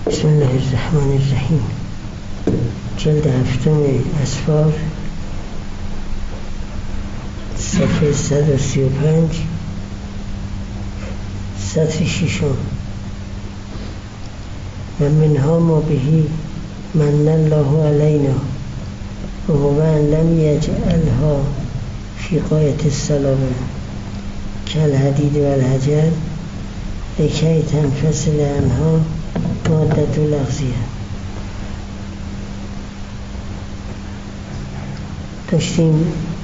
بسم الله الرحمن الرحیم. جلد هفتم اسفار، صفحه 135، سطر ششم. و منها ما بهی من الله علینا و هو ان لم یجعلها فی غایة السلامه کالحدید و الحجر لکی تنفصل عنها مادة الاغذیه. داشتیم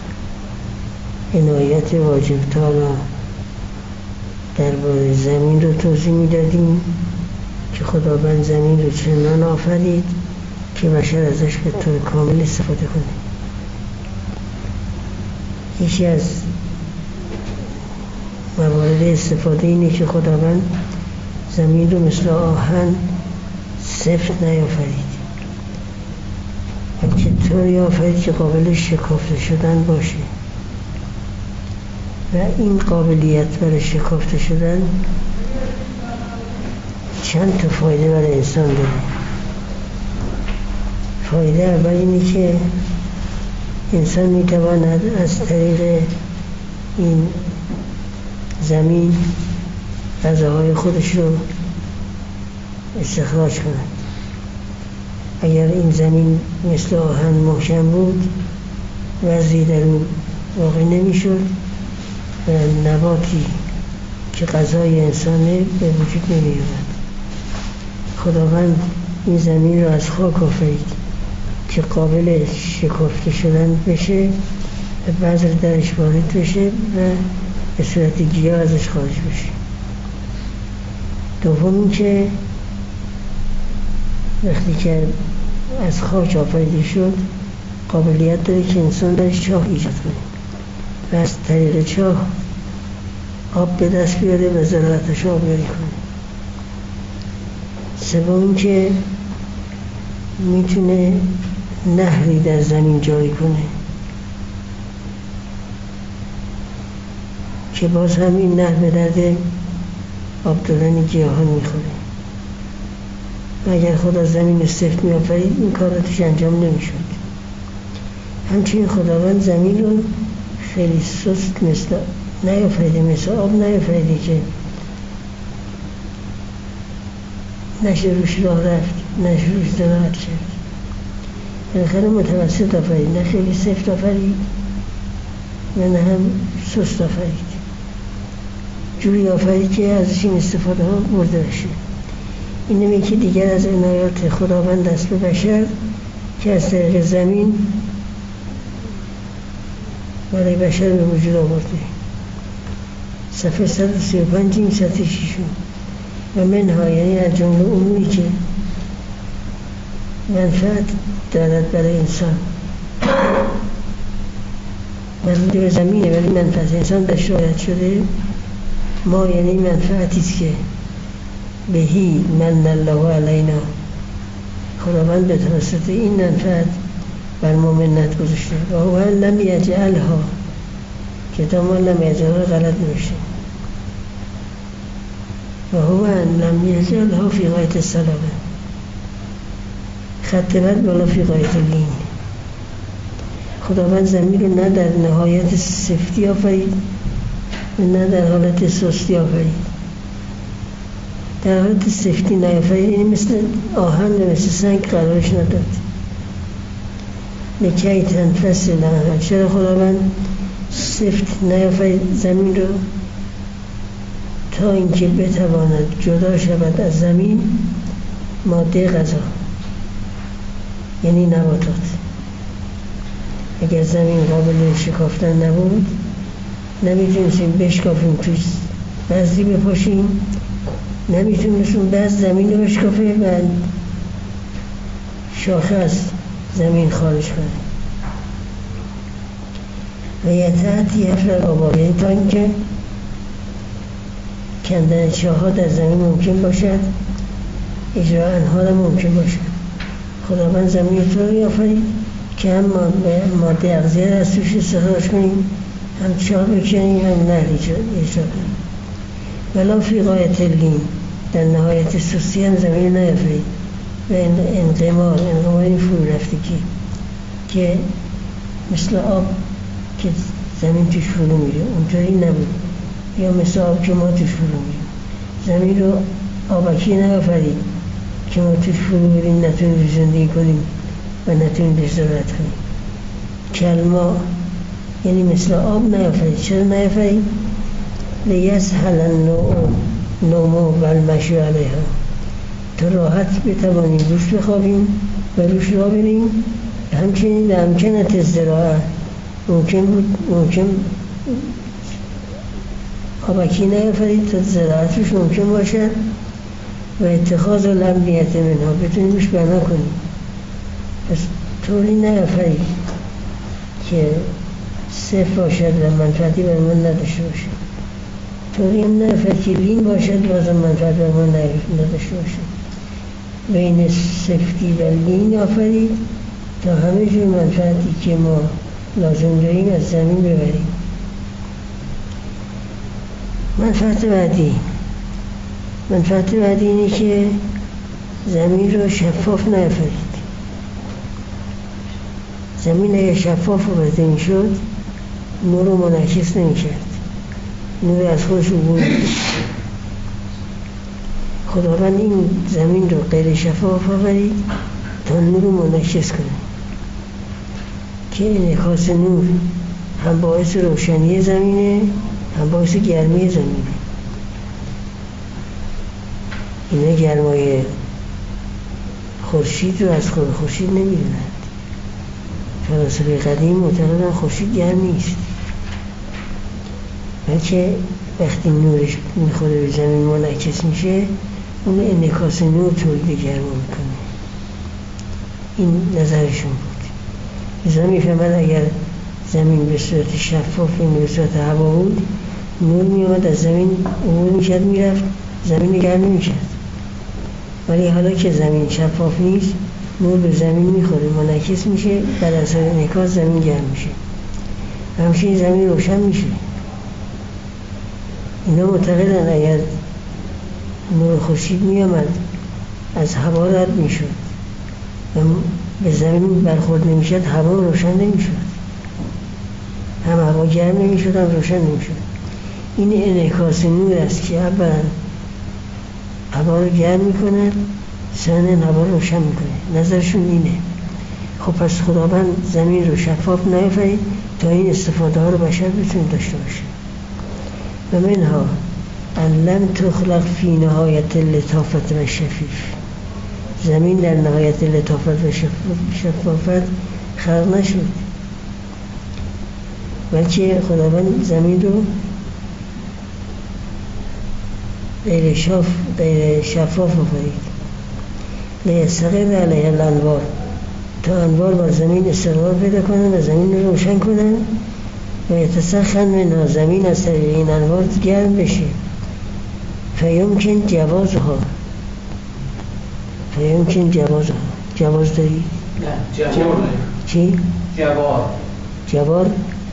عنایت واجب تعالی درباره زمین رو توضیح میدادیم که خداوند زمین رو چنان آفرید که بشر ازش به طور کامل استفاده کنه. یکی از موارد استفاده اینه که خداوند زمین رو مثل آهن سفت نیافرید، بلکه طوری آفرید که قابل شکافته شدن باشه و این قابلیت برای شکافته شدن چند تا فایده برای انسان داره. فایده اول اینه که انسان میتواند از طریق این زمین غذاهای خودش رو استخراج کند. اگر این زمین مثل آهن محکم بود وزری در اون واقع نمیشد و نباتی که غذای انسانه به وجود نمی‌آمد. خداوند این زمین رو از خاک آفرید که قابل شکافته شدن بشه و بذر درش وارد بشه و به صورت گیاه ازش خارج بشه. دوم که وقتی که از خاک آفریده شد قابلیت داره که انسان درش چاه ایجاد کنه و از طریق چاه آب به دست بیاره و زراعتش آبیاری کنه. سوم که میتونه نهری در زمین جاری کنه که باز هم این نهر به درد آب دادن گیاهان میخوره. و اگر خدا زمین سفت میآفرید این کار توش انجام نمیشد. همچنین خداوند زمین رو خیلی سست نیافریده، مثل آب نیافریده که نشه روش راه رفت، نشه روش زراعت کرد. بالاخره متوسط آفرید، نه خیلی سفت آفرید و نه هم سست آفرید. جوری آفرید که ازش این استفاده ها برده بشه. این نمی که دیگر از عنایات خداوند است به بشر که از طریق زمین برای بشر به وجود آورده. صفحه 135 این سطح ششم. و منها یعنی از جمله اموری که منفعت دارد برای انسان مربوط به زمینه ولی منفعت انسان بهش رعایت شده. ما یعنی منفعتی است که بهی من الله علینا خداوند به توسط این منفعت بر ما منت گذاشته. و هو لم یجعلها که تا ما لم یجعلها غلط نمیشه. و هو لم یجعلها فی غایة السلامه خط بد بالا فی غایة اللین. خداوند زمین رو نه در نهایت سفتی آفرید و نه در حالت سستی آفرید. در حالت سفتی نیافرید، یعنی مثل آهن و مثل سنگ قرارش نداد. لکی تنفصل عنها. چرا خداوند سفت نیافرید زمین رو؟ تا اینکه بتواند جدا شود از زمین ماده غذا، یعنی نباتات. اگر زمین قابل شکافتن نبود نمیتونستیم بشکافیم، توی بذری بپاشیم، نمیتونستیم بذر زمین رو بشکافه و شاخه از زمین خارج کنه. و یتحت یفرق آباد، یعنی تا اینکه کندن چاه‌ها در زمین ممکن باشد، اجرا آنها ممکن باشد. خداوند زمین رو طوری آفرید که هم ماده اغذیه را از توش استخراج کنیم، هم چاه بکنیم، هم نهر اجرا کنیم. ولا فی غایة اللین، در نهایت سستی هم زمین نیافرید و انقماری فرو رفتگی که مثل آب که زمین توش فرو میره اونطوری نبود، یا مثل آب که ما توش فرو میریم. زمین رو آبکی نیافرید که ما توش فرو بریم نتونیم زندگی کنیم و نتونیم بهش زراعت کنیم. کلما یعنی مثل آب نیافرید. چرا نیافرید؟ لیسهل النوم و المشی علیها، تا راحت بتوانیم روش بخوابیم و روش را بریم. همچنین امکنت الزراعه، ممکن آبکی نیافرید تا زراعت روش ممکن باشد و اتخاذ الامنیت منها، بتونیم روش بنا کنیم. پس طوری نیافرید که صفر باشد و منفعتی بر ما نداشته باشد، طوری هم نیافرید که لین باشد بازم منفعت بر ما نداشته باشد. بین سفتی و لین آفرید تا همه جور منفعتی که ما لازم داریم از زمین ببریم. منفعت بعدی اینه که زمین رو شفاف نیافرید. زمین اگه شفاف آورده میشد نور رو منعکس نمی‌کرد، نور از خودش عبور می‌کرد. خداوند این زمین رو غیر شفاف آورید تا نور رو منعکس کنه که انعکاس نور هم باعث روشنی زمینه هم باعث گرمی زمینه. اینا گرمای خورشید رو از خود خورشید نمیدونند. فلاسفه قدیم معتقدن خورشید گرم نیست، بلکه وقتی نورش میخوره به زمین منعکس میشه اون انعکاس نور تولید گرما میکنه. این نظرشون بود. ازا میفهمن اگر زمین به صورت شفاف به صورت هوا بود نور میامد از زمین عبور میکرد میرفت، زمین گرم نمیکرد. ولی حالا که زمین شفاف نیست نور به زمین میخوره منعکس میشه، در اثر انعکاس زمین گرم میشه، همچنین زمین روشن میشه. اینا معتقدن اگر نور خورشید میامد از هوا رد میشد و به زمین برخورد نمیشد هوا روشن نمیشد، هم هوا گرم نمیشد هم روشن نمیشد. این انعکاس نور است که اولا هوا رو گرم میکنه، ثانیاً هوا رو روشن میکنه. نظرشون اینه. خب پس خداوند زمین رو شفاف نیافرید تا این استفاده ها رو بشر بتونه داشته باشه. و منها ان لم تخلق فی نهایت اللطافت و شفیف، زمین در نهایت لطافت و شفافت خلق نشد، بلکه خداوند زمین رو غیر شفاف آفرید. لیستقر علیه الانوار، تا انوار بر زمین استقرار پیدا کنن و زمین رو روشن کنن و یتسخن منها، زمین از طریق این انوار گرم بشه. فیمکن جوازها، جواز داری؟ نه جوار. چی؟ جوار؟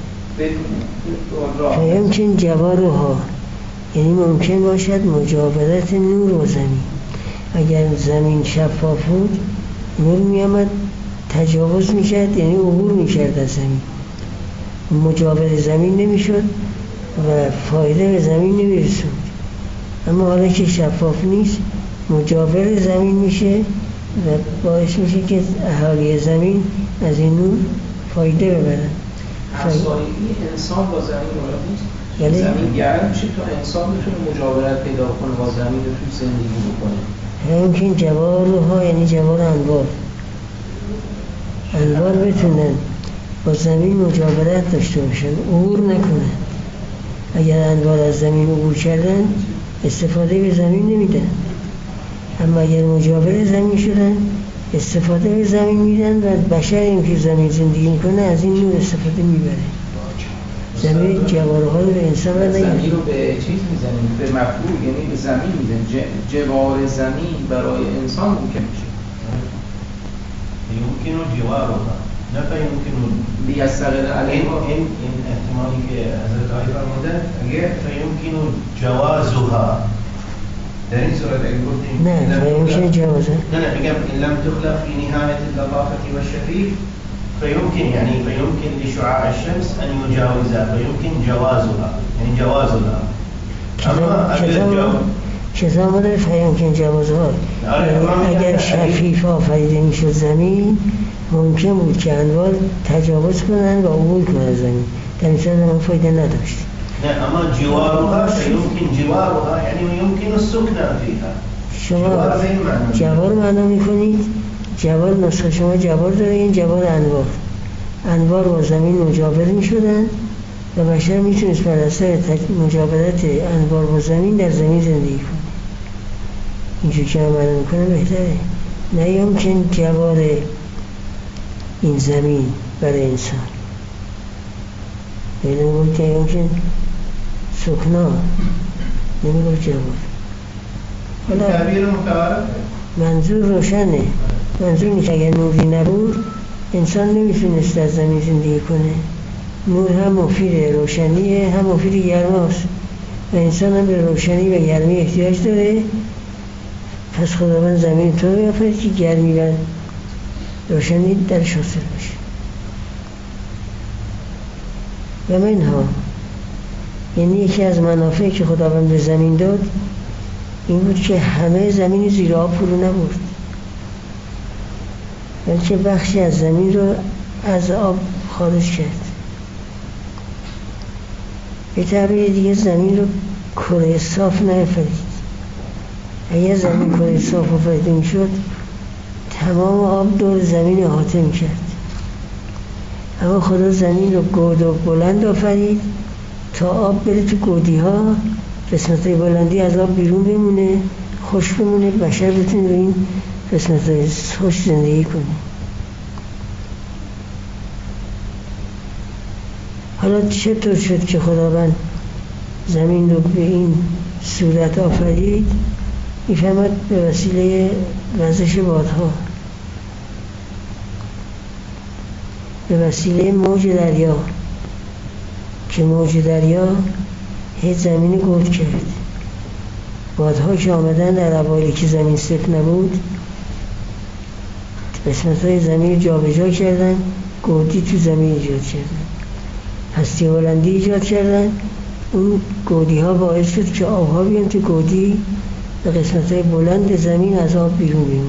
فیمکن جوارها، یعنی ممکن باشد مجاورت نور و زمین. اگر زمین شفاف بود نور میامد تجاوز میکرد، یعنی عبور میکرد از زمین، مجاور زمین نمیشد و فایده به زمین نمیرسود. اما حالا که شفاف نیست مجاور زمین میشه و باعث میشه که اهالی زمین از این نور فایده ببرن. همسایگی انسان با زمین مورد نیست. زمین گرم میشه تا انسان بتونه مجاورت پیدا کنه با زمین رو توی زندگی بکنه. همین جوارها یعنی جوار انوار بتونن با زمین مجاورت داشته باشن، عبور نکنن. اگر انوار از زمین عبور کردن استفاده به زمین نمیدن، اما اگر مجاور زمین شدن استفاده به زمین میدن و بشری که زمین زندگی میکنه از این نور استفاده میبره. زمین جوارها رو به انسان نگیره. زمین رو به چیز میزنیم، به مفعول، یعنی به زمین میزنیم. جوار زمین برای انسان ممکن میشه. يمكن جوارها نه فيمكن لیستقر علیها. این احتمالی که حضرت علی فرمودن اگر فيمكن جوازها در این صورت اگه گفتیم نه فیمکن جوازه نه میگم إن لم تخلق في نهاية اللطافة والشفيف فيمكن لشعاع الشمس أن يجاوزها فيمكن جوازها يعني جوازها أما کتاب داره فیمکن جوازها اگر شفیف آفریده میشد زمین ممکن بود که انوار تجاوز کنن و عبور کنن زمین در این صورت هم فایده نداشت نه اما جوارها فيمكن جوارها يعني يمكن السكنة فيها شما جوار معنا میکنید جوار نسخه شما جوار داره این جوار انوار با زمین مجاور میشدن و بشر میتونست بر اثر مجاورت انوار با زمین در زمین زندگی کنه اینجور که معنا میکنه بهتره نه یمکن جوار این زمین برای انسان نمیگم که یمکن سکنا نمیگم جوار منظور روشنه منظور نیست اگر نوری نبود انسان نمیتونست در زمین زندگی کنه نور هم مفید روشنیه هم مفید گرماست و انسان هم به روشنی و گرمی احتیاج داره پس خداوند زمین تو رو آفرید که گرمی و روشنی درش حاصل بشه و منها یعنی یکی از منافعی که خداوند به زمین داد این بود که همه زمین زیر آب فرو نبرد بلکه بخشی از زمین رو از آب خارج کرد به تعبیر دیگه زمین رو کره صاف نفرید اگر زمین کره صاف آفریده میشد تمام آب دور زمین احاطه میکرد اما خدا زمین رو گود و بلند آفرید تا آب بره تو گودی ها قسمت‌های بلندی از آب بیرون بمونه خوش بمونه بشر بتونه به این قسمت‌های خوش زندگی کنه حالا چطور شد که خداوند زمین رو به این صورت آفرید میفهمد به وسیله وزش بادها به وسیله موج دریا که موج دریا هیچ زمین گود کرد بادها که آمدن در اوایلی که زمین سفت نبود قسمت‌های زمین جا به جا کردن گودی تو زمین ایجاد کردن هستی بلندی ایجاد کردن اون گودی ها باعث شد که آبها بیان تو گودی و قسمت‌های بلند زمین از آب بیرون بیمونه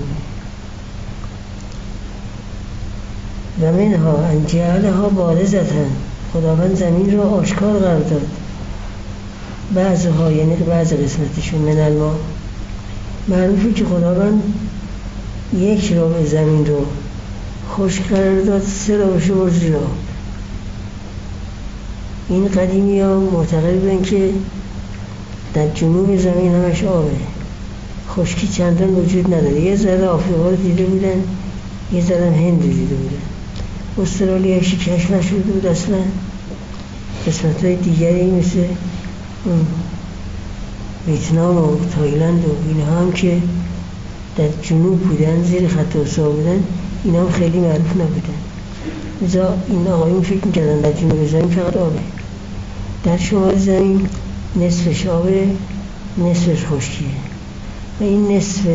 و منها ان جعلها بارزة خداوند زمین رو آشکار قرار داد بعضها یعنی بعض قسمتشون من الماء معروفه که خداوند یک ربع زمین رو خشک قرار داد 3 ربعش رو زیر آب این قدیمی ها معتقد بودن که در جنوب زمین همش آبه خشکی چندان وجود نداره یه ذره آفریقا رو دیده بودن یه ذره هند رو دیده بودن استرالیا کشف نشده بود اصلا قسمت های دیگری مثل ویتنام و تایلند و اینها هم که در جنوب بودن زیر خط استوا بودن اینا هم خیلی معروف نبودن لذا این آقایون فکر میکردن در جنوب زمین فقط آبه در شمال زمین نصفش آبه نصفش خشکیه و این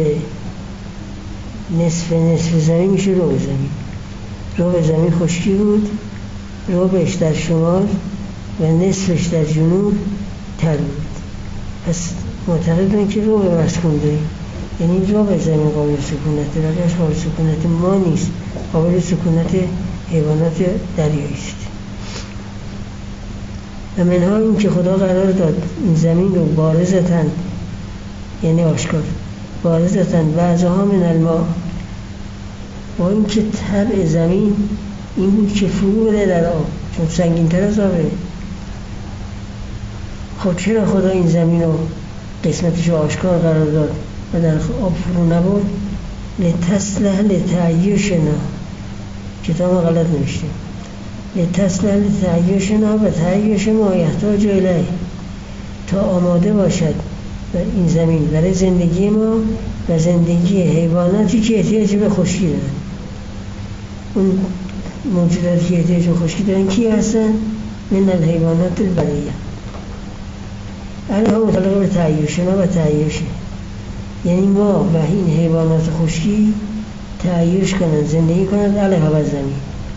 نصف زمین میشه ربع زمین ربع زمین خشکی بود ربعش در شمال و نصفش در جنوب تر بود پس معتقدن که ربع مسکون داریم یعنی ربع زمین قابل سکونته ولی قابل سکونت ما نیست قابل سکونت حیوانات دریایی است و منها این که خدا قرار داد این زمین رو بارزتن یعنی آشکار بارزتن بعضها من الماء با این که طبع زمین این بود که فرو بره در آب چون سنگین تر از آبه خب چرا خدا این زمین رو قسمتش رو آشکار قرار داد و در آب فرو نبرد لتصلح لتعیشنا کتاب غلط نوشته لتصلح لتعیشنا و تعیش ما یحتاج الیه تا آماده باشد و این زمین برای زندگی ما و زندگی حیواناتی که احتیاج به خشکی دارن اون موجوداتی که احتیاج به خشکی دارن کی هستن؟ من الحیوانات البریه الان مطلق به تعیشنا و تعیشه یعنی ما و این حیوانات خشکی تعیش کنند، زندگی کنند علیه بر زمین.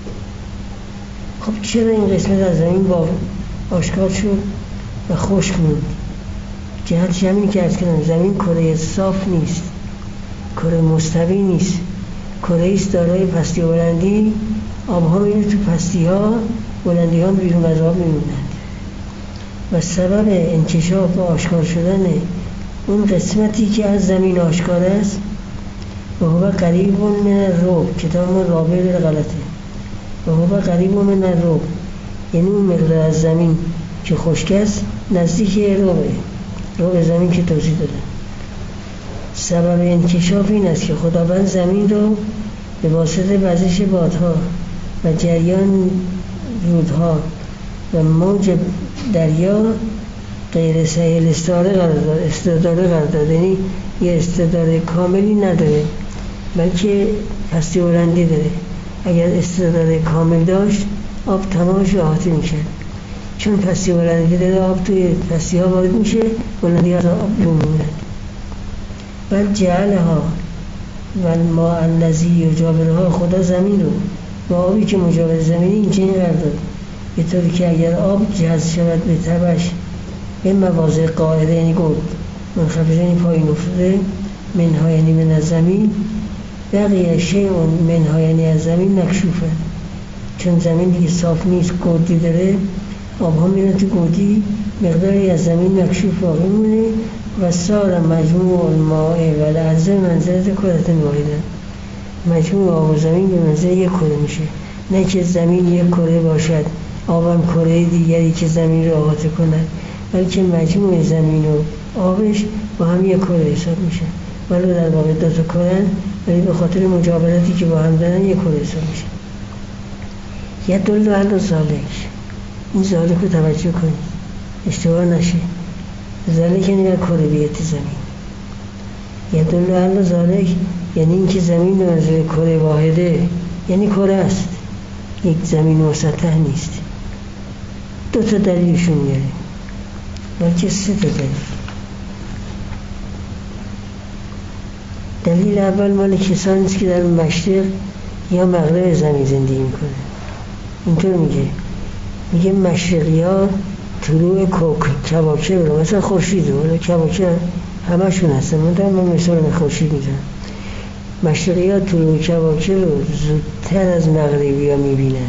خب چرا این قسمت از زمین با آشکار شد و خشک موند؟ جهتش همین که عرض کردم، زمین کره صاف نیست، کره مستوی نیست، کره است دارای پستی و بلندی. آبها میره تو پستی ها، بلندی ها بیرون از آب میمونند و سبب انکشاف و آشکار شدن اون قسمتی که از زمین آشکار است و هو قریب من الرب، کتاب ما رابع غلطه، و هو قریب من الرب یعنی اون مقدار از زمین که خشک است نزدیک ربع زمین که توضیح داده. سبب انکشاف این است که خداوند زمین رو به واسطه وزش بادها و جریان رودها و موج دریا غیر سهل استعاره قرار داد، یعنی یه استعاره کاملی نداره بلکه پستی و بلندی داره. اگر استعاره کامل داشت آب تمامش احاطه میشه، چون پستی و بلندی داره آب توی پستی ها وارد میشه، بلندی از آب میمونه. بل جعلها و الماء الذی یجاورها، خدا زمین رو با آبی که مجاور زمینی اینجوری قرار داد به طوری که اگر آب جذب شود به تبش به مواضع قاعده، یعنی گود منخفضه یعنی پایین افتاده، منها یعنی من از زمین، بقیه شیء منها یعنی از زمین مکشوفه، چون زمین دیگه صاف نیست، گودی داره، آب ها میرن تو گودی، مقداری از زمین مکشوف باقی مونه و سار مجموع الماء و الارض منزلت کرة واحده. مجموع آب و زمین به منزله یک کره میشه، نه که زمین یک کره باشد آبم کره دیگری که زمین رو احاطه کند، بلکه مجموع زمین و آبش با هم یک کره حساب میشه. ولو در واقع دو تا کره، ولی به خاطر مجاورتی که با هم دارن یک کره حساب میشه. یدل علی ذالک، این ذالک رو توجه کنید اشتباه نشه. ذالک یعنی بر کرویت زمین. یدل علی ذالک یعنی اینکه زمین به منزله کره واحده، یعنی کره است، یک زمین مسطح نیست. دو تا دلیلشون میاره، بلکه سه تا دلیل. دلیل اول مال کسانی است که در مشرق یا مغرب زمین زندگی میکنه. اینطور میگه مشرقی ها طلوع کواکب رو، مثلا خورشید رو، کواکب همشون هستن، من مثال خورشید میزنم. مشرقی ها طلوع کواکب رو زودتر از مغربی ها میبینند،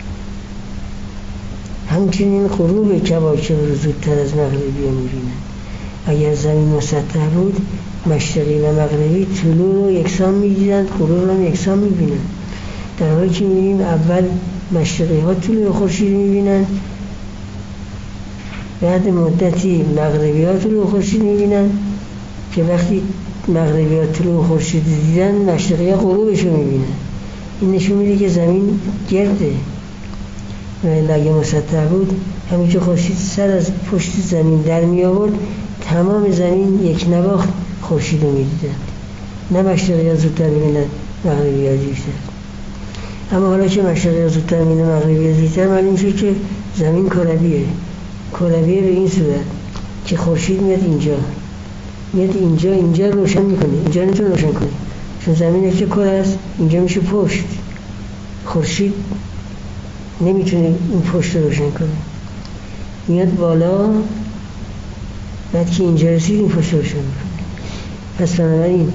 همچنین غروب کواکب رو زودتر از مغربی ها میبینند. اگر زمین مسطح بود مشرقی و مغربی طلوع رو یکسان میدیدند، غروب رو یکسان میبینند، در حالی که میبینیم اول مشرقی ها طلوع خورشید میبینند، بعد مدتی مغربی ها طلوع خورشید میبینند که وقتی مغربی ها طلوع خورشید دیدن مشرقی ها غروبش رو میبینند. این نشون میده که زمین گرده و اگه مسطح بود همین که خورشید سر از پشت زمین در می آورد تمام زمین یک نواخت خورشید رو میدیدند، نه مشرقی ها زودتر میبینند مغربی ها دیرتر. اما حالا که مشرقی ها زودتر میبینند مغربی ها دیرتر، معلوم شد که زمین کرویه به این صورت که خورشید میاد اینجا روشن میکنه، اینجا نمیتونه روشن کنه چون زمین که کره است، اینجا میشه پشت، خورشید نمیتونه این پشت رو روشن کنه، میاد بالا، بعد که اینجا رسید این پشت رو روشن میکنه. پس بنابراین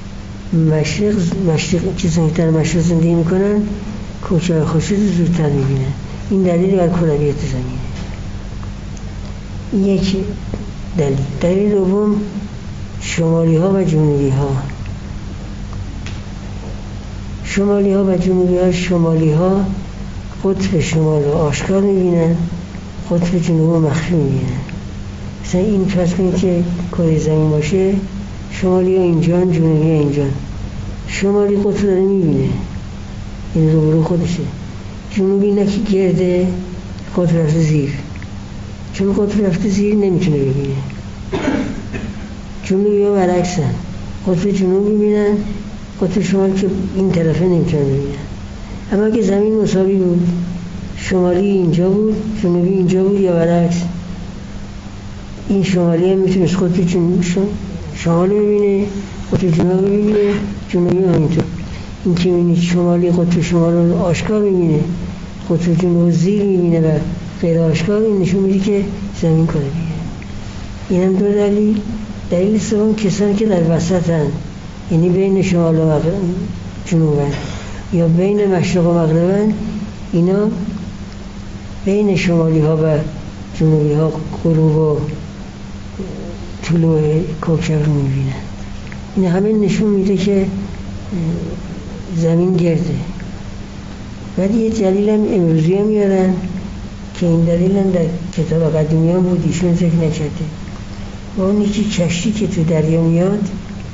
مشرق چیزایی در مشرق زندگی میکنن کوچه خورشید رو زودتر میبینن. این دلیل بر کرویت زمینه. یک دلیل دوم شمالی ها و جنوبی ها. شمالی ها قطب شمال رو آشکار میبینن، قطب جنوب رو مخفی میبینن. مثلا این فرض کنید که کره زمین باشه، شمالی ها اینجان، جنوبی ها اینجان. شمالی قطب داره میبینه، این روبرو خودشه. جنوبی نه که گرده، قطب رفته زیر، چون قطب رفته زیر نمیتونه ببینه. جنوبی ها برعکسن، قطب جنوب میبینن، قطب شمال که این طرفه نمیتونه ببینن. اما اگه زمین مساوی بود، شمالی اینجا بود، جنوبی اینجا بود، یا برعکس، این شمالی هم میتونست قطب شمال ببینه، قطب جنوب میبینه، جنوبی همینطور. این که میبینید شمالی قطب شمال رو آشکار میبینه، قطب جنوب زیر میبینه و غیر آشکار، این نشون میده که زمین کرویه. این هم دو دلیل. دلیل سوم کسانی که در وسطن، یعنی بین شمال و جنوبن یا بین مشرق و مغربن، اینا بین شمالی ها و جنوبی ها غروب و طلوع کوکب رو میبینن. این همه نشون میده که زمین گرده. ولی یه دلیل هم امروزی هم میارن که این دلیل هم در کتاب قدیمی هم بود، ایشون ذکر نکرده. و اونی که کشتی که تو دریا میاد،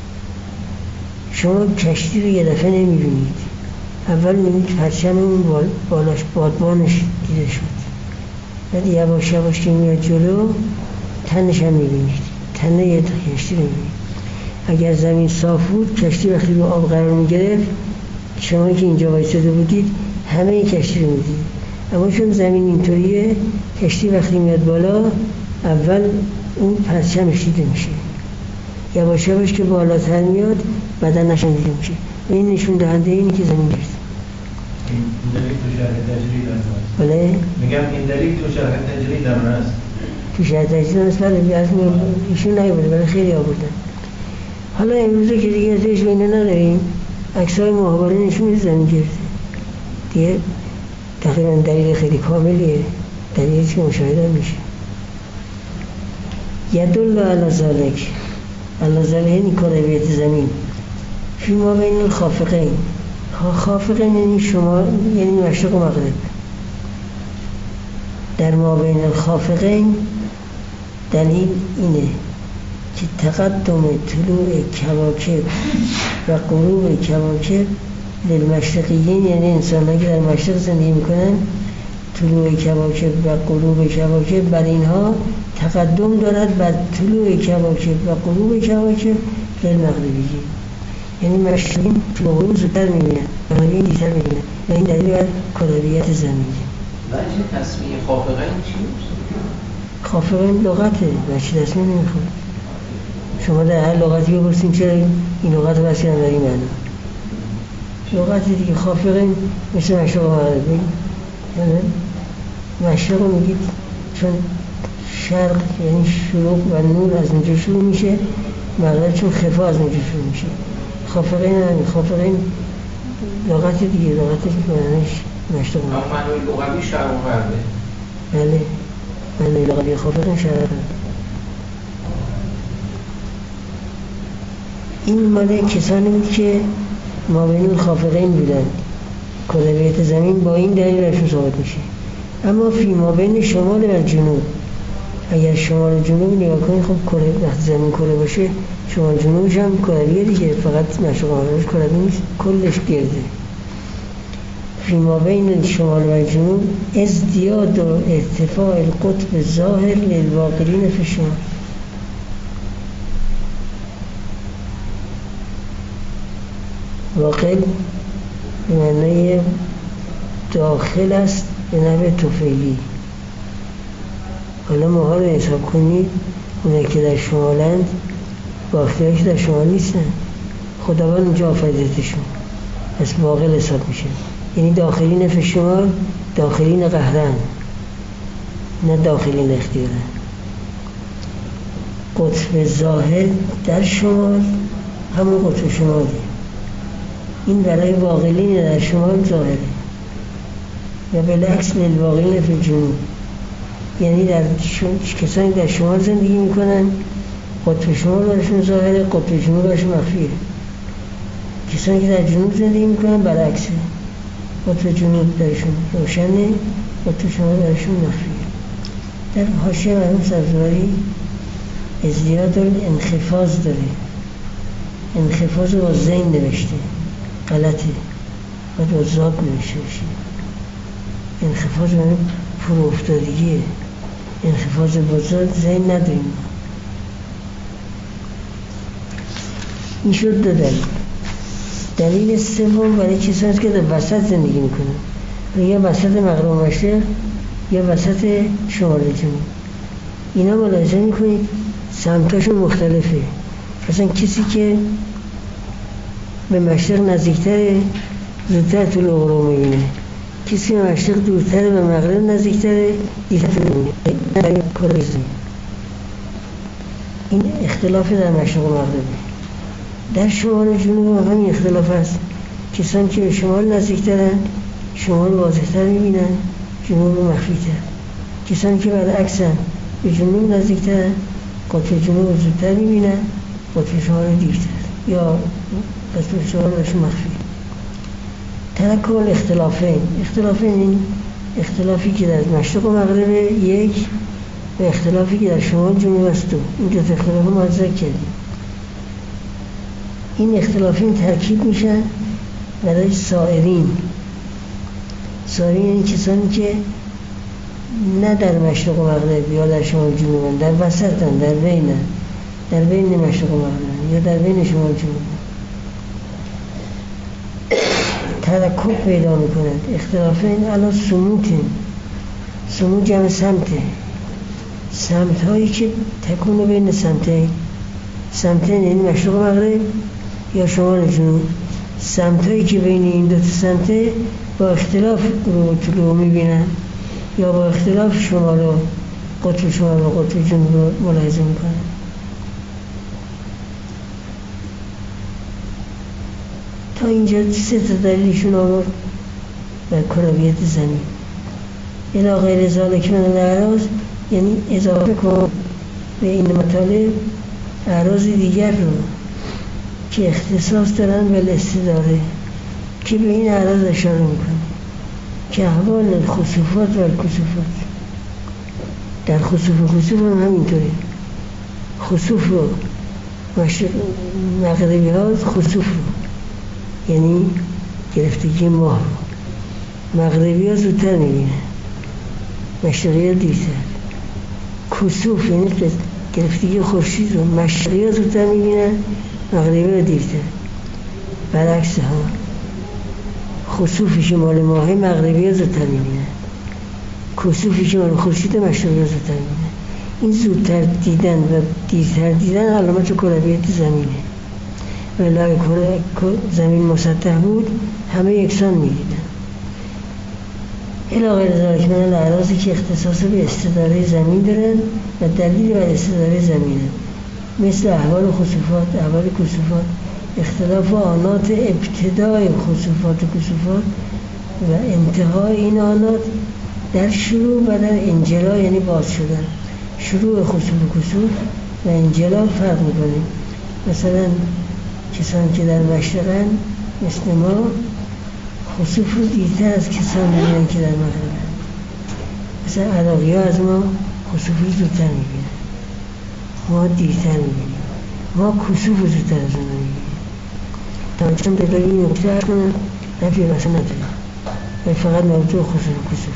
شما کشتی رو یه دفعه نمیبینید. اول میبینید پرچم اون بالاش بادبانش دیده شد، ولی یواش یواش که میاد جلو تنش هم میبینید، تنه یه کشتی رو میبینید. اگر زمین صاف بود، کشتی وقتی رو آب قرار میگرفت، شما که اینجا وایساده بودید همه این کشتی رو میدید. اما چون زمین اینطوریه، کشتی وقتی میاد بالا، اول اون پرچمش دیده میشه، یواش یواش که بالاتر میاد بدنش هم دیده میشه. این نشون دهنده اینه که زمین گرده. این دلیل تو شرح تجرید هست. بله؟ میگم این دلیل تو شرح تجرید هست. تو شرح تجرید هست. بله، از ایشون نیبوده، بله خیلی آوردن. حالا امروزه که دیگه ازش بینه نداریم، عکس‌های ماهواره نشون میده زمین گرده. دیگه تقریبا دلیل خیلی کاملیه، دلیلی که مشاهده میشه. یدل علی ذلک، علی ذلک یعنی کرویت زمین، فی ما بین الخافقین. خافقین یعنی شمال، یعنی مشرق و مغرب. در ما بین الخافقین دلیل اینه که تقدم طلوع کواکب و غروب کواکب للمشرقیین، یعنی انسان‌ها که در مشرق زندگی میکنن، طلوع کواکب و غروب کواکب بر اینها تقدم دارد بر طلوع کواکب و غروب کواکب للمغربیین. یعنی مشرقیین طلوع غروب زودتر میبینن، مغربیین دیرتر میبینن و این دلیل بر کرویت زمینه. وجه تسمیه خافقین چی بود؟ خافقین لغته، وجه تسمیه نمیخواد. شما در هر لغتی بپرسین چرا این لغت رو بس کردن در این معنی. لغت دیگه خافقین مثل مشرق و مغرب بگید. مشرق رو میگید چون شرق یعنی شروق و نور از اونجا شروع میشه، مغرب چون خفا از اونجا شروع میشه. خافقین همین، خافقین لغت دیگه، لغت که معنیش مشرق و مغرب. اما معنی لغوی شرق و غربه. بله، معنی لغوی خافقین شرق و غرب. این مال کسانی بود که مابین الخافقین بودن، کرویت زمین با این دلیل برشون ثابت میشه. اما فی مابین شمال و جنوب، اگر شمال و جنوب نگاه کنید، خب وقتی زمین کره باشه، شمال جنوبش هم کرویه دیگه، فقط مشرق و مغربش کروی نیست، کلش گرده. فی مابین شمال و جنوب ازدیاد و ارتفاع القطب ظاهر للواقعین فی الشمال. واقع به معنی داخل است به نحو طفیلی. حالا ماها رو حساب کنید، اونایی که در شمالند باختی‌هایی که در شمال نیستن، خداوند اونجا آفریدتشون، پس واقع حساب میشه. یعنی داخلین فی شمال، داخلین قهرن، نه داخلین اختیارن. قطب ظاهر در شمال همون قطب شمالی، این برای واقعین در شمال ظاهره، یا بالعکس للواقعین فی الجنوب، یعنی در کسانی در شمال زندگی میکنن قطب شمال برشون ظاهره، قطب جنوب برشون مخفیه. کسانی که در جنوب زندگی میکنن برعکسه، قطب جنوب درشون روشنه، قطب شمال برشون مخفیه. در حاشیه مرحوم سبزواری ازدیاد الانخفاض داره، انخفاض رو با زین نوشته، غلطه، باید با زاد نوشته باشه. انخفاض یعنی فرو افتادگیه، انخفاض با زاد زین نداریم. این شد دو دلیل. دلیل سوم برای کسانی که در وسط زندگی میکنن، یا وسط مغرب و مشرق یا وسط شمال جنوب. اینا ملاحظه میکنید سمتاشون مختلفه. مثلا کسی که به مشرق نزدیکتره زودتر طول غروب میبینه، کسی به مشرق دورتره به مغرب نزدیکتره دیرتر طول میبینه. این اختلاف در مشرق و مغربه. در شمال و جنوب هم این اختلاف هست. کسانی که به شمال نزدیکترن شمال واضحتر میبینن، جنوب مخفیتر. کسانی که برعکسن به جنوب نزدیکترن قطب جنوب زودتر میبینن، قطب شمال دیرتر یا قطب شمال بهشون مخفی. ترکب الاختلافین، این اختلافی که در مشرق و مغرب یک و اختلافی که در شمال جنوب است دو. این دو تا اختلاف ما ذکر کردیم. این اختلافین ترکیب میشن برای سائرین یعنی کسانی که نه در مشرق و مغرب یا در شمال جنوب، در وسطن، در بین مشرق و مغرب یا در بین شمال جنوب ترکب پیدا میکنند. اختلافین الان سموت جمع سمت هایی که تکون بین سمتین یعنی مشرق و مغرب یا شمال جنوب، سمت هایی که بین این دو سمته با اختلاف رو میبینن یا با اختلاف شمال و قطب شمال و قطب جنوب رو ملاحظه میکنن. تا اینجا 3 تا دلیلشون آورد بر کرویت زمین. الی غیر ذالک من الاعراض، یعنی اضافه کن به این مطالب اعراض دیگر رو که اختصاص دارن به استداره که به این اعراض اشاره میکنه که احوال خسوفات و الکسوفات. در خسوف هم همینطوره. خسوف رو مغربی ها خسوف رو یعنی گرفتگی ماه رو مغربی ها زودتر میبینه، مشرقی ها دیرتر. کسوف یعنی گرفتگی خورشید رو مشرقی ها زودتر میبینن، مغربی ها دیرتر. برعکس ها خسوفی که مال ماهی مغربی ها زودتر میبینن، کسوفی که مال خورشید مشرقی ها زودتر میبینن. این زودتر دیدن و دیرتر دیدن علامت کرویت زمینه. ولی اگه زمین مسطح بود همه یکسان میدیدن. الی غیر ذالک من الاعراضی که اختصاص به استداره زمین دارن و دلیل بر استداره زمینه، مثل احوال خسوفات، احوال کسوفات، اختلاف آنات ابتدای خسوفات و کسوفات و انتهای این آنات در شروع و در انجلا یعنی باز شدن. شروع خسوف و کسوف و انجلا فرق میکنه. مثلا کسانی که در مشرقن مثل ما خسوف رو دیرتر از کسانی میبینن که در مغربن. مثلا عراقی ها از ما خسوف رو زودتر میبینن، ما دیرتر میبینیم. ما کسوف رو زودتر از اون میبینیم. تا چند دقیقه این نکته ارز کنم نفی بسه نداریم و فقط موضوع خسوف و کسوف.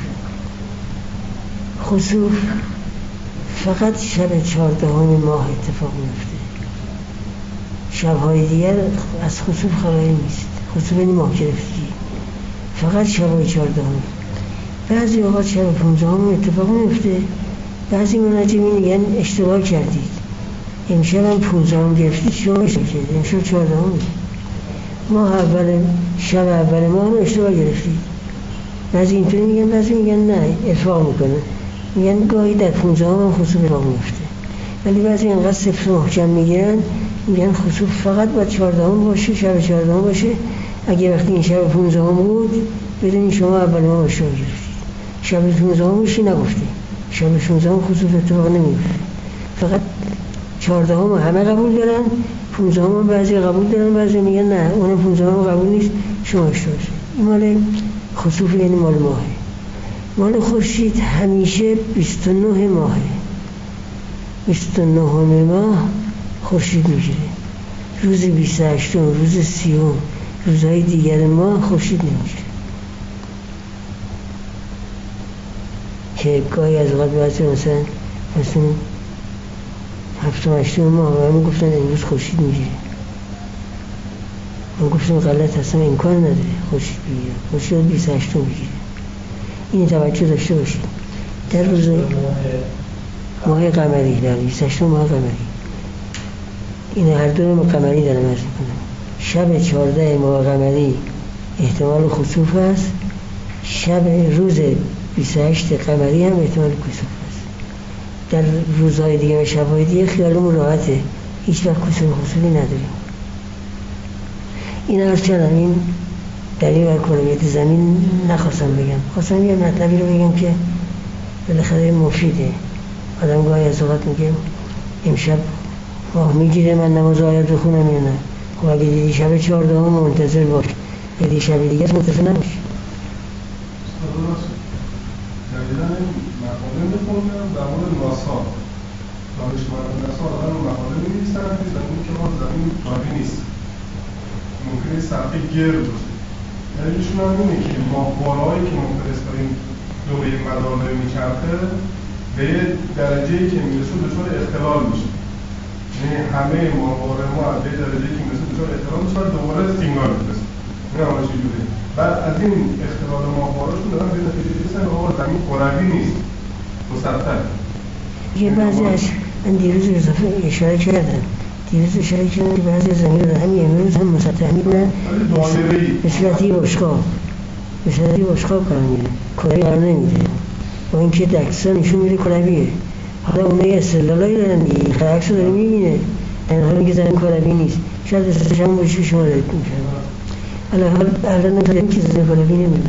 خسوف فقط شب 14 ماه اتفاق میفته. شب‌های دیگر از خسوف خبری نیست. خسوف یعنی ماه گرفتگی، فقط شب 14. بعضی اوقات شب 15 اتفاق میفته. بعضی منجمین میگن اشتباه کردید، امشب هم 15 گرفتید، شما اشتباه کردید، امشب 14 ماه شب اول ماه رو اشتباه گرفتید. بعضی اینطوری میگن، بعضی میگن نه ارفاق میکنن، میگن گاهی در 15 خسوف اتفاق میفته. ولی بعضی اینقدر صفر محکم میگیرن، میگن خسوف فقط باید 14 باشه، شب 14 باشه. اگه وقتی این شب 15 بود بدونی شما اول ما اشتباه گرفتید. شب 15 باشی نگفتی، شب 16 خسوف اتفاق نمیفته. فقط 14 همه قبول دارن، 15 بعضی قبول دارن، بعضی میگن نه اون 15 قبول نیست، شما اشتباه شد. این مال خسوف یعنی مال ماهه. مال خورشید همیشه 29 ماهه. 29 ماه خورشید میگیره. روز 28 روز 30 روزهای دیگر ماه خورشید نمیگیره. که گاهی از اوقات بعضی مثلا 7-8 ماه همه گفتن امروز خورشید میگیره. من گفتم غلط هستم، امکان نداره خورشید بگیره. خورشید 28 میگیره. این توجه داشته باشید. در روز ماه قمری، در 28 ماه قمری، این هر دو قمری دارم عرض میکنم، شب 14 ماه قمری احتمال خسوف است، روز 28 قمری هم احتمال کسوف است. در روزهای دیگه و شبهای دیگه خیالمون راحته، هیچ وقت کسوف خسوفی نداریم. این عرض کردم، این دلیل بر کرویت زمین نخواستم بگم، خواستم یه مطلبی رو بگم که بالاخره مفیده. آدم گاهی از اوقات میگه امشب ماه میگیره من نماز آیات بخونم یا نه. خب اگه دیدی شب 14 منتظر باش، دیدی شب دیگه منتظر نباش. دقیقا این مقاله میخوندم در مورد ناسا، دانشمندان ناسا آدم مقاله می‌نویسن که زمین که ما زمین کروی نیست، ممکنه صفحه گرد باشه. دلیلشون هم اینه که ماهوارهایی که ما فرستادیم دور مدار داره میچرخه به یه درجه‌ای که میرسه دچار اختلال میشه. یعنی همه ماهواره ما به درجه‌ای که میرسه دچار اختلال میشه و دوباره سیگنال میفرسته. این همه چجوریه؟ بعد از این اختلال ماهواره‌شون دارن به نتیجه میرسن که آقا زمین کروی نیست، مسطح. یه بعضیش من دیروز اضافه اشاره کردم. که بعضی زمین رو همین امروز هم مسطح می‌کنن به صورتی بشقاب قرار میده، کروی قرار نمیده. با اینکه دکسا نشون میده کرویه. حالا اونه یه استدلالایی دارن دیگه، خرکس رو داره میبینه، این حالا میگه زمین کروی نیست. شاید استدلالش هم باشه شما دارید میکنم. الان نمیدونم که زمین کروی نمیدونم.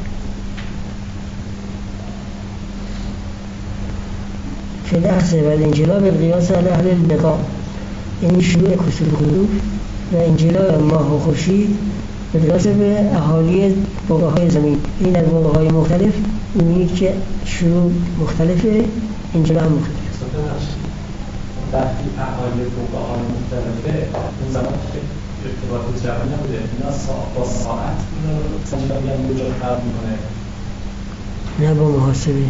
فی الاخذ و الانجلا بالقیاس علی اهل اللقاء، یعنی شروع کسوف خسوف و انجلا ماه و خورشید به قیاس به اهالی بقعه‌های زمین. این در بقعه‌های مختلف می‌بینید که شروع مختلفه، انجلا هم مختلفه. وقتی اهالی بقعه‌های مختلفه اون زمان که ارتباط جمعی نبوده، اینا با ساعت انجلا میگن کجا فرق میکنه؟ نه با محاسبه.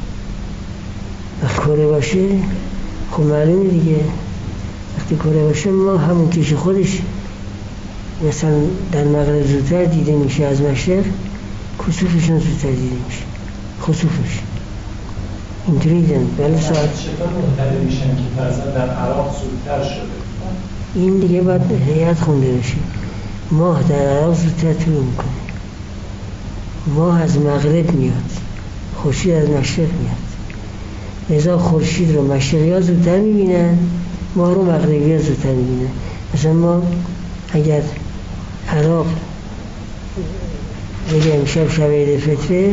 وقتی کره باشه خب معلومه دیگه، وقتی کره باشه ما همون کش خودش مثلا در مغرب زودتر دیده میشه از مشرق، کسوفشون زودتر دیده میشه، خسوفش اینطوری دیدن. ولی ساعت چطور مطلع میشن که فرضاً در عراق زودتر شده؟ این دیگه باید هیئت خونده بشه. ماه در عراق زودتر طلوع میکنه، ماه از مغرب میاد، خورشید از مشرق میاد. لذا خورشید رو مشرقی ها زودتر میبینن، ماه رو مغربی ها زودتر میبینن. مثلا ما اگر عراق بگه امشب شب عید فطره،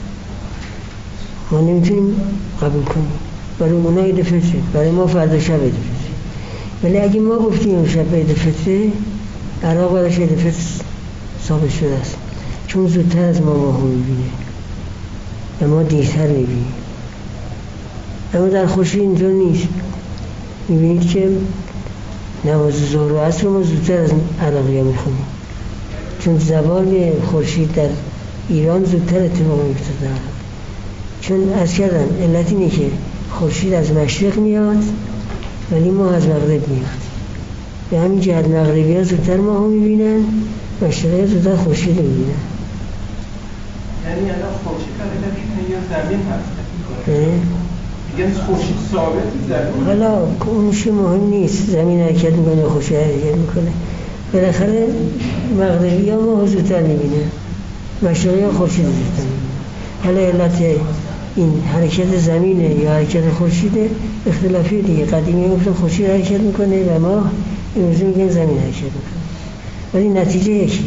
ما نمیتونیم قبول کنیم، برای اونا عید فطره، برای ما فردا شب عید فطره. ولی اگه ما گفتیم امشب عید فطره، عراق براش عید فطر ثابت شده است، چون زودتر از ما ماه رو میبینه و ما دیرتر میبینیم. اما در خورشید اینطور نیست. میبینید که نماز ظهر و عصر ما زودتر از عراقی ها میخونیم، چون زوال خورشید در ایران زودتر اتفاق میفته. چون از کردم علت اینه که خورشید از مشرق میاد ولی ماه از مغرب میاد، به همین جهت مغربی ها زودتر ماه رو میبینن، مشرقی ها زودتر خورشید رو میبینن. یعنی الان خورشید حرکت یا زمین حرکت میکنه؟ دیگه خورشید ثابت زمین؟ حالا اونش مهم نیست، زمین حرکت میکنه خورشید حرکت میکنه. بالاخره مغربی ها ماه زودتر میبینن، مشرقی ها خورشید زودتر میبینن. حالا علت این حرکت زمینه یا حرکت خورشیده اختلافی دیگه. قدیمی گفتن خورشید حرکت میکنه و ماه، امروزی میگن زمین حرکت میکنه، ولی نتیجه یکیه.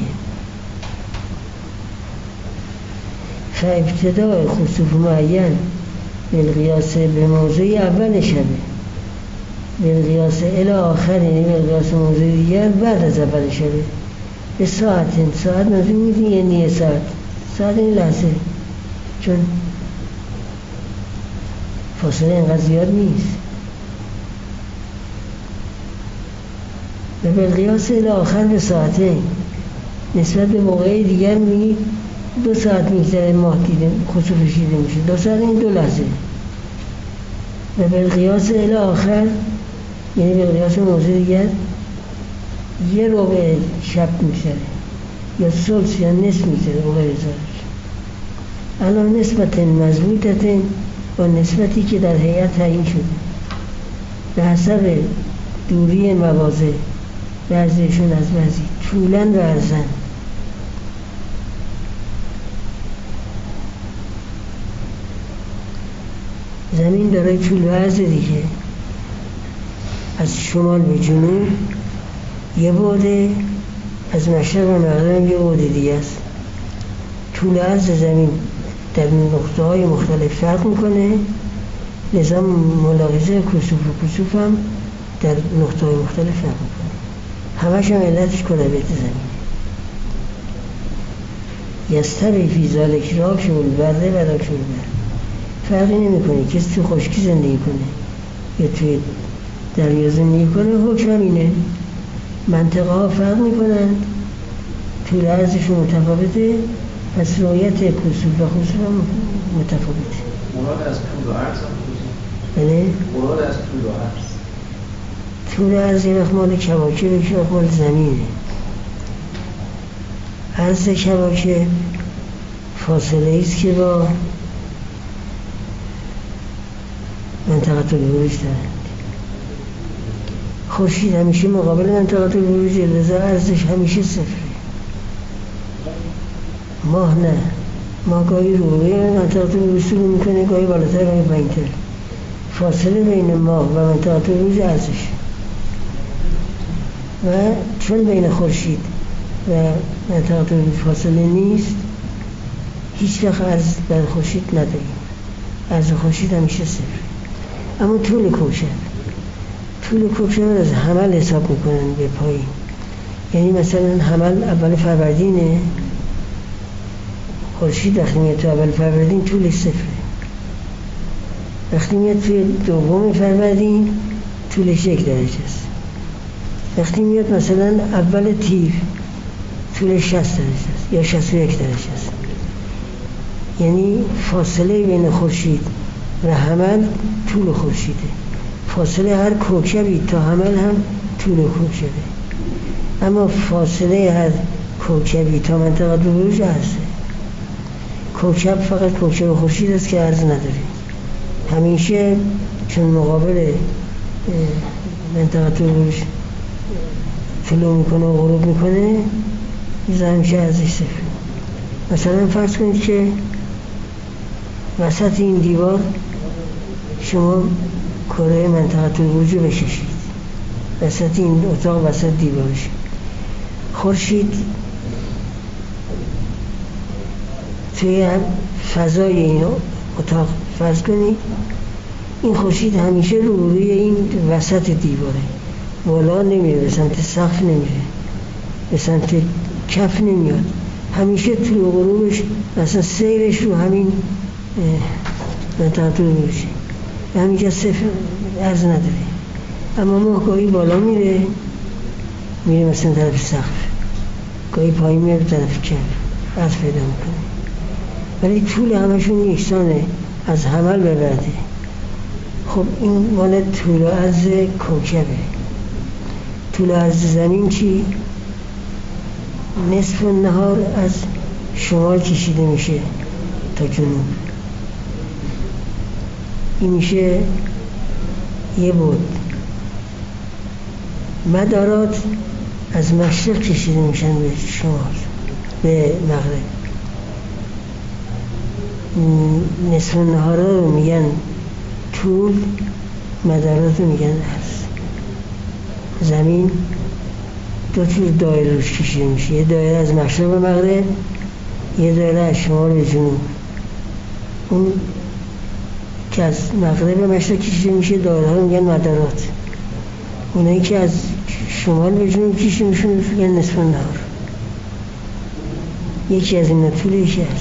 فابتداء خسوف معین بالقیاس به موضوع اول شبه، بالقیاس الی آخر، یعنی بالقیاس موضوع دیگر بعد از اول شبه. به ساعت منظور میدین یعنی ساعت این لحظه، چون فاصله اینقدر زیاد نیست. و بالقیاس الی آخر به ساعته، نسبت به موقع دیگر میبینید 2 ساعت میگذره ماه دیده خسوفش دیده میشه، 2 ساعت این 2 لحظه. و بالقیاس الی آخر یعنی بالقیاس موضوع دیگر 1 ربع شب میگذره یا ثلث یا نصف میگذره موقع رسالش. الان نسبت مضبوطه با نسبتی که در هیئت تعیین شده به حسب دوری موازه بعضیشون از بعضی، طولاً و عرضاً. زمین دارای طول و عرض دیگه، از شمال به جنوب یه بعده، از مشرق و مغرب یه بعد دیگه است. طول و عرض زمین در نقطه‌های مختلف فرق میکنه، لذا ملاحظه کسوف و کسوف هم در نقطه‌های مختلف فرق میکنه. همش هم علتش کرویت زمینه. یستوی فی ذلک راکب البر و راکب البحر. فرقی نمیکنه کسی تو خشکی زندگی کنه یا توی دریا زندگی کنه، حکم اینه. منطقه ها فرق میکنند، طول عرضشون متفاوته، پس رعایت کسوف و خسوف هم متفاوته. مراد از طول و عرض هم بله؟ مراد از طول و عرض. طول عرض یه وقت مال کواکب، یک وقت مال زمینه. عرض کواکب فاصله ایست که با منطقه البروج دارند. خورشید همیشه مقابل منطقه البروج، لذا عرضش همیشه صفره. ماه نه، ماه گاهی روی منطقه البروج شروع میکنه، گاهی بالاتر گاهی پایین‌تر. فاصله بین ماه و منطقه البروج عرضش، و چون بین خورشید و منطقه البروج فاصله نیست، هیچ وقت عرض بر خورشید نداریم. عرض خورشید همیشه صفر. اما طول کوکب از حمل حساب میکنن به پایین. یعنی مثلا حمل اول فروردینه، خورشید وقتی میاد تو اول فروردین طولش صفره. وقتی میاد توی دوم فروردین طولش 1 درجه است. وقتی میاد مثلا اول تیر طولش 60 درجه است یا 61 درجه است. یعنی فاصله بین خورشید و حمل طول خورشیده. فاصله هر کوکبی تا حمل هم طول کوکبه. اما فاصله هر کوکبی تا منطقه البروج عرضه. کوکب فقط کوکب خورشید است که عرض نداره. همیشه چون مقابل منطقه البروج طلوع میکنه و غروب میکنه، همیشه عرضش صفر. مثلا فرض کنید که وسط این دیوار شما کره منطقه البروج بکشید، وسط این اتاق، وسط دیوارش خورشید توی فضای این اتاق فرض کنید، این خورشید همیشه روی این وسط دیواره، بالا نمیره، به سمت سقف نمیره، به سمت کف نمیاد، همیشه طول غروبش مثلا سیرش رو همین منطقه البروج همینجا صفر، عرض نداره. اما ماه گاهی بالا میره مثلا طرف سقف، گاهی پایین میره طرف کف، عرض پیدا میکنه. ولی طول همشون یکسانه از حمل به بعده. خب این مال طول و عرض کوکبه. طول و عرض زمین چی؟ نصف نهار از شمال کشیده میشه تا جنوب، این میشه یه بعد. مدارات از مشرق کشیده میشن به شمال، به مغرب. نصف نهارا رو میگن طول، مدارات رو میگن عرض. زمین 2 جور دایره روش کشیده میشه، یه دایره از مشرق به مغرب، یه دایره از شمال به جنوب. اون که از مغرب به مشرق کشیده میشه دایره ها رو میگن مدارات. اونایی که از شمال به جنوب کشیده میشن میگن نصف نهار. یکی از این طول، یکی از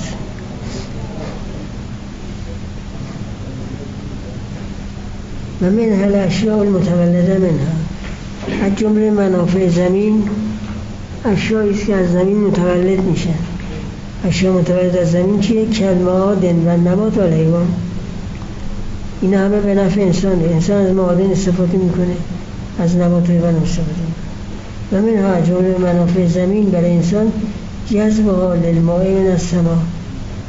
و منها الاشیاء المتولده منها. از جمله منافع زمین اشیایی است که از زمین متولد میشن. اشیاء متولد از زمین چیه؟ کالمعادن و نبات و الحیوان. این همه به نفع انسانه. انسان از معادن استفاده میکنه، از نبات و حیوان استفاده میکنه. و منها از جمله منافع زمین برای انسان جذبها للماء من السماء.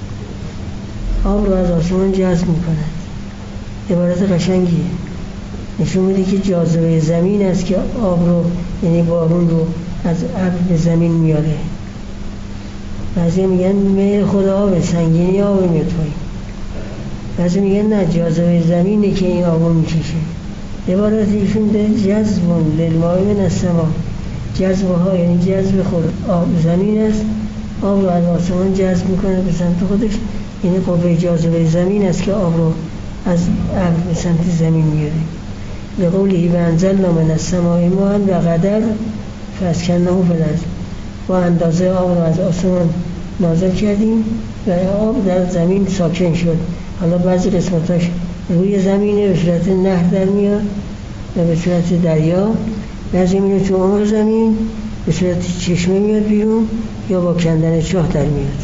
آب رو از آسمان جذب میکند. عبارت قشنگیه. نشون میده که جاذبه زمین است که آب رو، یعنی بارون رو از ابر به زمین میاره. بعضی میگن میل خدا آب، سنگینی آب میاد پایین. بعضی میگن نه، جاذبه زمینه که این آب رو میکشه. عبارت ایشون ده جذب للماء من السماء، جذب ها یعنی جذب خود آب زمین است، آب رو از آسمان جذب میکنه به سمت خودش. یعنی قوه جاذبه زمین است که آب رو از ابر به سمت زمین میاره. لقوله و انزلنا من السماء ماء و قدر فاسکنه فی الارض، با اندازه آب رو از آسمان نازل کردیم و آب در زمین ساکن شد. حالا بعضی قسمتاش روی زمینه به صورت نهر در میاد و به صورت دریا، بعضی میره تو عمق زمین به صورت چشمه میاد بیرون یا با کندن چاه در میاد.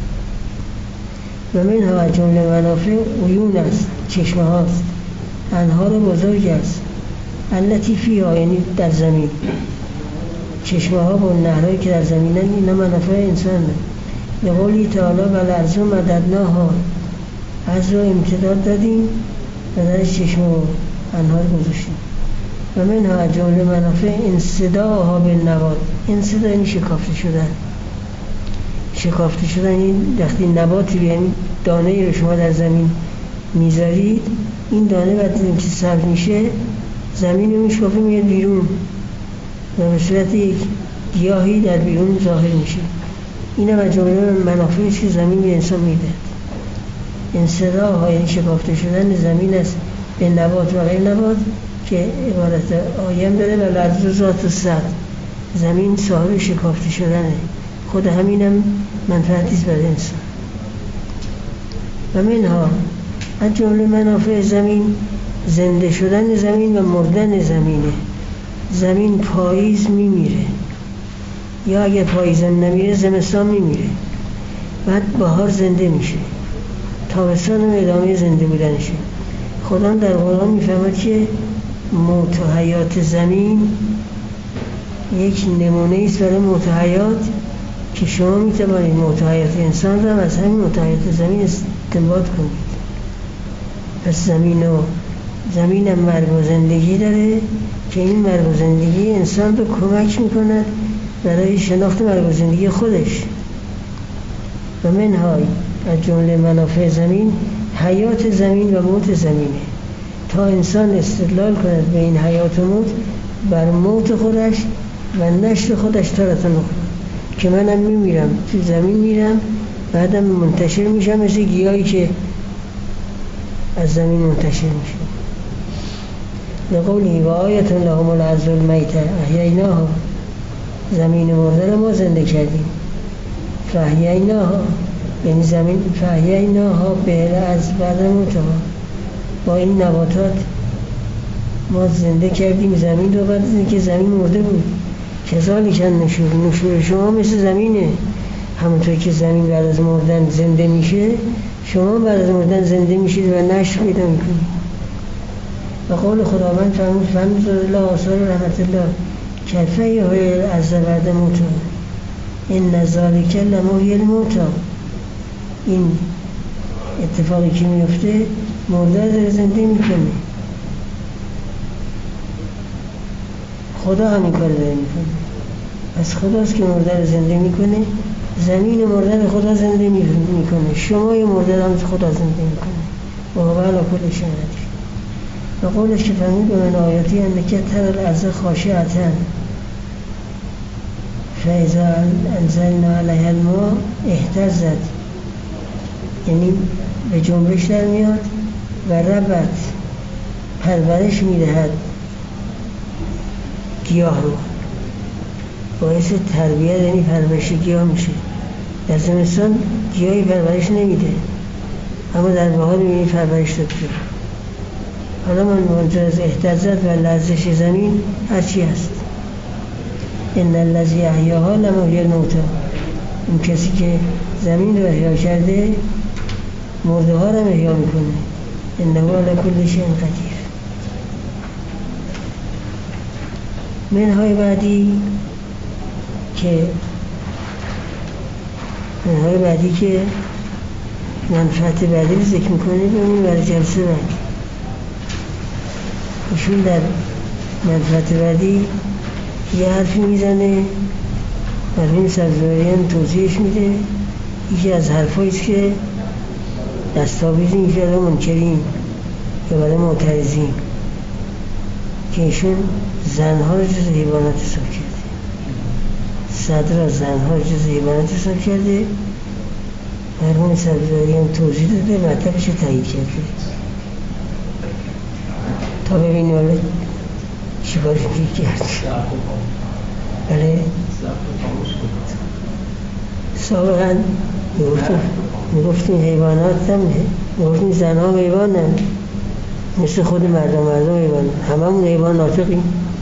و منها از جمله منافع عیون است، چشمه هاست، انهار بزرگ است، التی فیها یعنی در زمین، چشمه ها با نهرهایی که در زمینن، اینا منافع انسان. لقولی تعالی و الارض مددناها، از رو امتداد دادیم و درش چشمه و انهار گذاشتیم. و منها از جمله منافع انصداها بالنبات، انصدا یعنی شکافته شدن. شکافته شدن این وقتی نباتی یعنی دانه‌ای رو شما در زمین میذارید، این دانه بعد اینکه سبز میشه زمین رو میشکافه میاد بیرون و به صورت یک گیاهی در بیرون ظاهر میشه. اینم از جمله منافعی که زمین به انسان میده. انصداها یعنی شکافته شدن زمین است به نبات و غیر نبات که عبارت آیم داره و الارض ذات الصد، زمین صاحب شکافته شدنه. خود همینم منفعتی است برای انسان. و منها از جمله منافع زمین زنده شدن زمین و مردن زمینه. زمین پاییز میمیره یا اگه پاییزم نمیره زمستان میمیره، بعد بهار زنده میشه، تابستان هم ادامه زنده بودنشه. خدا در قرآن میفهمد که موت و حیات زمین یک نمونه است برای موت و حیات که شما میتوانید موت و حیات انسان را از همین موت و حیات زمین استنباط کنید. پس زمین هم مرگ و زندگی داره که این مرگ و زندگی انسان رو کمک میکند برای شناخت مرگ و زندگی خودش. و منهای از جمله منافع زمین حیات زمین و موت زمینه، تا انسان استدلال کند به این حیات و موت بر موت خودش و نشر خودش تارة اخری، که منم میمیرم، تو زمین میرم، بعدم منتشر میشم مثل گیاهی که از زمین منتشر میشه. لقولی و آیت لهم الارض المیتة احییناها، زمین مرده رو ما زنده کردیم. فاحییناها یعنی زمین، فاحییناها به از بعد موتها، با این نباتات ما زنده کردیم زمین رو بعد از اینکه زمین مرده بود. کذالک نشور شما مثل زمینه، همونطور که زمین بعد از مردن زنده میشه شما بعد از مردن زنده میشید و نشر پیدا میکنید. و قول خداوند فرمود فانظر الی آثار رحمت الله کیف یحیی الارض بعد موتها ان ذلک لمحیی الموتی. این اتفاقی که میفته مرده داره زنده میکنه. خدا همین کار داره میکنه. پس خداست که مرده رو زنده میکنه، زمین مرده رو خدا زنده میکنه، شمای مرده رو هم خدا زنده میکنه. و هو علی کل شیء قدیر. و قولش که فرمود به من آیاتی انک تری الارض خاشعة فاذا انزلنا علیها الماء اهتزت، یعنی به جنبش در میاد و ربت پرورش میدهد گیاه رو، باعث تربیت یعنی پرورش گیاه میشه. در زمستان گیاهی پرورش نمیده اما در بهار میبینی پرورش داد شد. حالا من منظور از اهتزت و لرزش زمین هرچی هست. ان الذی احیاها لمحیی الموتی، اون کسی که زمین رو احیا کرده مرده ها رو احیا میکنه. انه علی کل شیء قدیر. منهای بعدی که منفعت بعدی رو ذکر میکنه بمون برای جلسه بعد. ایشون در منفعت بعدی یه حرفی میزنه، مرحوم سبزوریان توضیحش میده. یکی از حرفاییست که دستاویز این که منکرین یا برای معترضین که ایشون زنها رو جز حیوانات حساب کرده، صدر زنها رو جز حیوانات حساب کرده. مرحوم سبزوریان توضیح داده، مطلبش رو تایید کرده. تا ببینیم حالا چی کاری کرد. بله سابقا میگفتیم حیوانات هم میگفتیم زنها حیوان هم مثل خود مردم حیوان، هممون حیوان ناطقیم،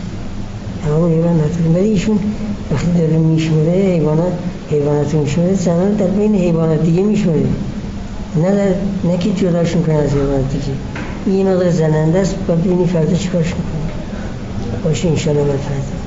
ولی ایشون وقتی داره میشمره حیوانات میشمره، زنها در بین حیوانات دیگه میشمره، نه که جداش میکنه از حیوانات دیگه. این مقدار زننده است، باید ببینی فردا چیکارش میکنه. باشه انشاءالله باید فردا